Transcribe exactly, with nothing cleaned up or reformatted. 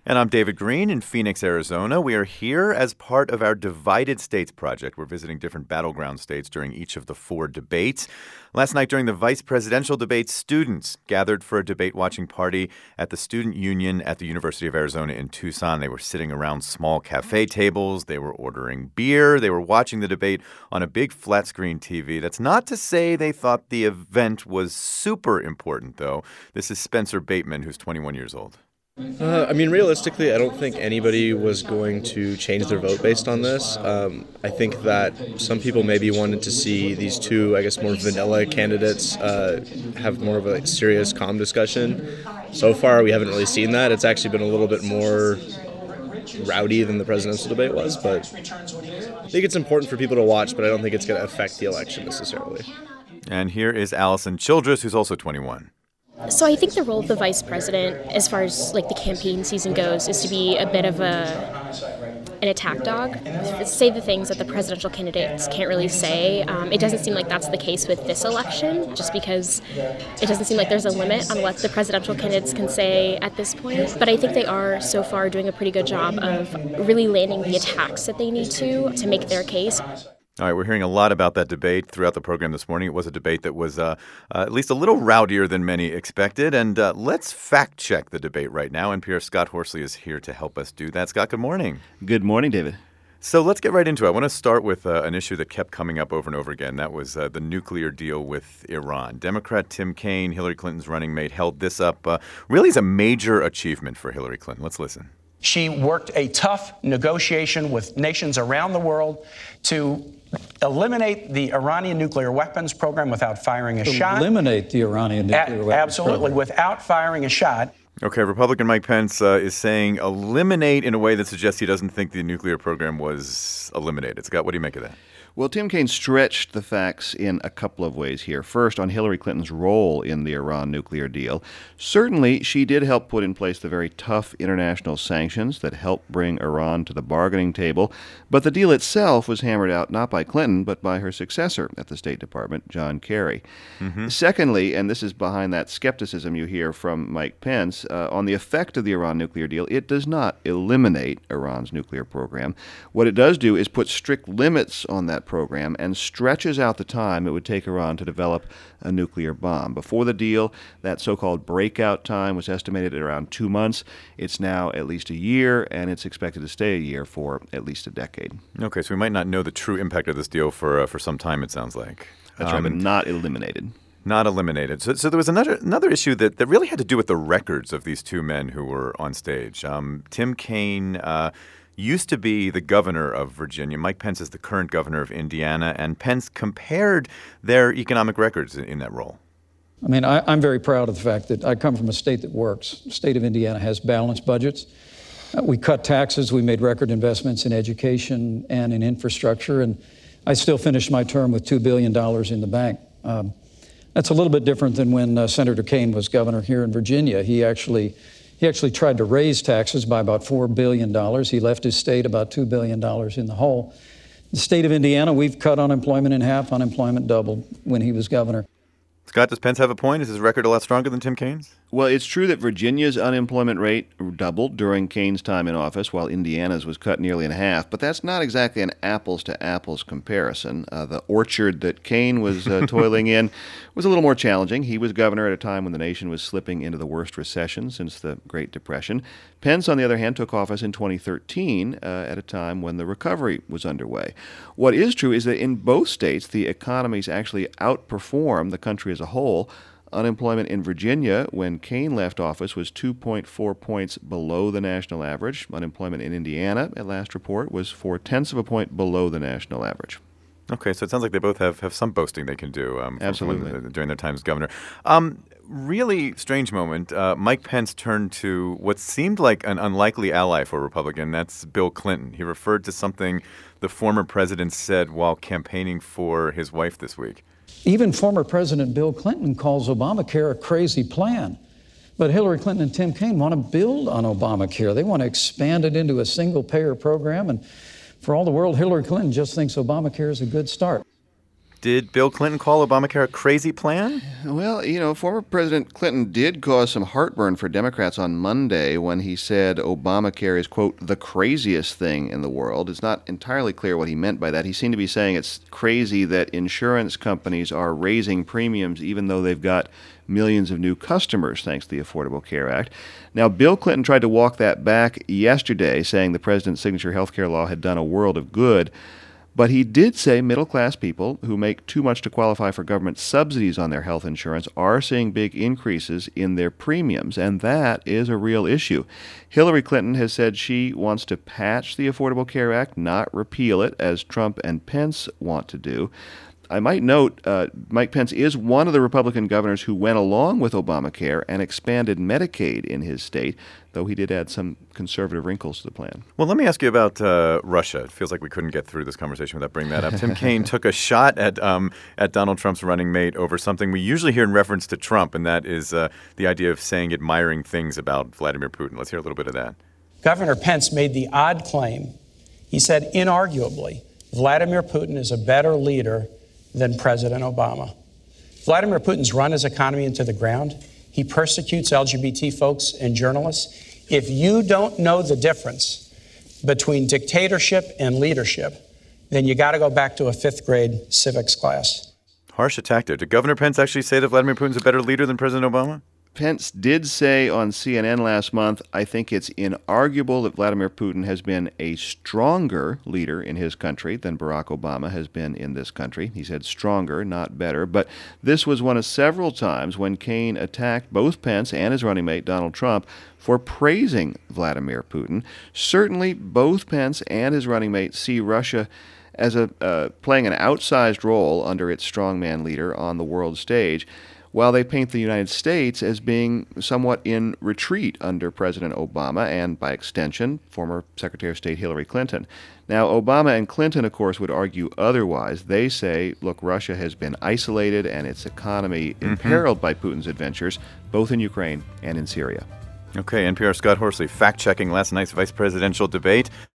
And I'm David Green in Phoenix, Arizona. We are here as part of our Divided States Project. We're visiting different battleground states during each of the four debates. Last night during the vice presidential debate, students gathered for a debate-watching party at the Student Union at the University of Arizona in Tucson. They were sitting around small cafe tables. They were ordering beer. They were watching the debate on a big flat-screen T V. That's not to say they thought the event was super important, though. This is Spencer Bateman, who's twenty-one years old. Uh, I mean, realistically, I don't think anybody was going to change their vote based on this. Um, I think that some people maybe wanted to see these two, I guess, more vanilla candidates uh, have more of a like, serious, calm discussion. So far, we haven't really seen that. It's actually been a little bit more rowdy than the presidential debate was, but I think it's important for people to watch, but I don't think it's going to affect the election necessarily. And here is Allison Childress, who's also twenty-one. So I think the role of the vice president, as far as like the campaign season goes, is to be a bit of a an attack dog, say the things that the presidential candidates can't really say. Um, it doesn't seem like that's the case with this election, just because it doesn't seem like there's a limit on what the presidential candidates can say at this point. But I think they are so far doing a pretty good job of really landing the attacks that they need to to make their case. All right, we're hearing a lot about that debate throughout the program this morning. It was a debate that was uh, uh, at least a little rowdier than many expected. And uh, let's fact-check the debate right now. N P R's Scott Horsley is here to help us do that. Scott, good morning. Good morning, David. So let's get right into it. I want to start with uh, an issue that kept coming up over and over again. That was uh, the nuclear deal with Iran. Democrat Tim Kaine, Hillary Clinton's running mate, held this up uh, really as a major achievement for Hillary Clinton. Let's listen. She worked a tough negotiation with nations around the world to eliminate the Iranian nuclear weapons program without firing a to shot. Eliminate the Iranian nuclear a- weapons Absolutely, program. without firing a shot. Okay, Republican Mike Pence uh, is saying eliminate in a way that suggests he doesn't think the nuclear program was eliminated. Scott, what do you make of that? Well, Tim Kaine stretched the facts in a couple of ways here. First, on Hillary Clinton's role in the Iran nuclear deal. Certainly, she did help put in place the very tough international sanctions that helped bring Iran to the bargaining table. But the deal itself was hammered out not by Clinton, but by her successor at the State Department, John Kerry. Mm-hmm. Secondly, and this is behind that skepticism you hear from Mike Pence, uh, on the effect of the Iran nuclear deal, it does not eliminate Iran's nuclear program. What it does do is put strict limits on that program and stretches out the time it would take Iran to develop a nuclear bomb. Before the deal, that so-called breakout time was estimated at around two months. It's now at least a year, and it's expected to stay a year for at least a decade. Okay, so we might not know the true impact of this deal for uh, for some time, it sounds like. That's um, right, but not eliminated. Not eliminated. So, so there was another another issue that, that really had to do with the records of these two men who were on stage. Um, Tim Kaine uh, used to be the governor of Virginia. Mike Pence is the current governor of Indiana, and Pence compared their economic records in, in that role. I mean, I, I'm very proud of the fact that I come from a state that works. The state of Indiana has balanced budgets. Uh, we cut taxes. We made record investments in education and in infrastructure, and I still finished my term with two billion dollars in the bank. Um, that's a little bit different than when uh, Senator Kaine was governor here in Virginia. He actually He actually tried to raise taxes by about four billion dollars. He left his state about two billion dollars in the hole. The state of Indiana, we've cut unemployment in half, unemployment doubled when he was governor. Scott, does Pence have a point? Is his record a lot stronger than Tim Kaine's? Well, it's true that Virginia's unemployment rate doubled during Kaine's time in office, while Indiana's was cut nearly in half. But that's not exactly an apples-to-apples comparison. Uh, the orchard that Kaine was uh, toiling in was a little more challenging. He was governor at a time when the nation was slipping into the worst recession since the Great Depression. Pence, on the other hand, took office in twenty thirteen uh, at a time when the recovery was underway. What is true is that in both states, the economies actually outperformed the country as a whole. Unemployment in Virginia, when Kaine left office, was two point four points below the national average. Unemployment in Indiana, at last report, was four-tenths of a point below the national average. Okay, so it sounds like they both have, have some boasting they can do um, Absolutely. From, during their time as governor. Um, really strange moment. Uh, Mike Pence turned to what seemed like an unlikely ally for a Republican. That's Bill Clinton. He referred to something the former president said while campaigning for his wife this week. Even former President Bill Clinton calls Obamacare a crazy plan. But Hillary Clinton and Tim Kaine want to build on Obamacare. They want to expand it into a single-payer program. And for all the world, Hillary Clinton just thinks Obamacare is a good start. Did Bill Clinton call Obamacare a crazy plan? Well, you know, former President Clinton did cause some heartburn for Democrats on Monday when he said Obamacare is, quote, the craziest thing in the world. It's not entirely clear what he meant by that. He seemed to be saying it's crazy that insurance companies are raising premiums even though they've got millions of new customers thanks to the Affordable Care Act. Now, Bill Clinton tried to walk that back yesterday, saying the president's signature health care law had done a world of good. But he did say middle-class people who make too much to qualify for government subsidies on their health insurance are seeing big increases in their premiums, and that is a real issue. Hillary Clinton has said she wants to patch the Affordable Care Act, not repeal it, as Trump and Pence want to do. I might note uh, Mike Pence is one of the Republican governors who went along with Obamacare and expanded Medicaid in his state, though he did add some conservative wrinkles to the plan. Well, let me ask you about uh, Russia. It feels like we couldn't get through this conversation without bringing that up. Tim Kaine took a shot at um, at Donald Trump's running mate over something we usually hear in reference to Trump, and that is uh, the idea of saying admiring things about Vladimir Putin. Let's hear a little bit of that. Governor Pence made the odd claim. He said, inarguably, Vladimir Putin is a better leader than President Obama. Vladimir Putin's run his economy into the ground. He persecutes L G B T folks and journalists. If you don't know the difference between dictatorship and leadership, then you got to go back to a fifth grade civics class. Harsh attack there. Did Governor Pence actually say that Vladimir Putin's a better leader than President Obama? Pence did say on C N N last month, I think it's inarguable that Vladimir Putin has been a stronger leader in his country than Barack Obama has been in this country. He said stronger, not better. But this was one of several times when Kaine attacked both Pence and his running mate, Donald Trump, for praising Vladimir Putin. Certainly, both Pence and his running mate see Russia as a uh, playing an outsized role under its strongman leader on the world stage, while they paint the United States as being somewhat in retreat under President Obama and, by extension, former Secretary of State Hillary Clinton. Now, Obama and Clinton, of course, would argue otherwise. They say, look, Russia has been isolated and its economy mm-hmm. imperiled by Putin's adventures, both in Ukraine and in Syria. Okay, N P R's Scott Horsley fact-checking last night's vice presidential debate.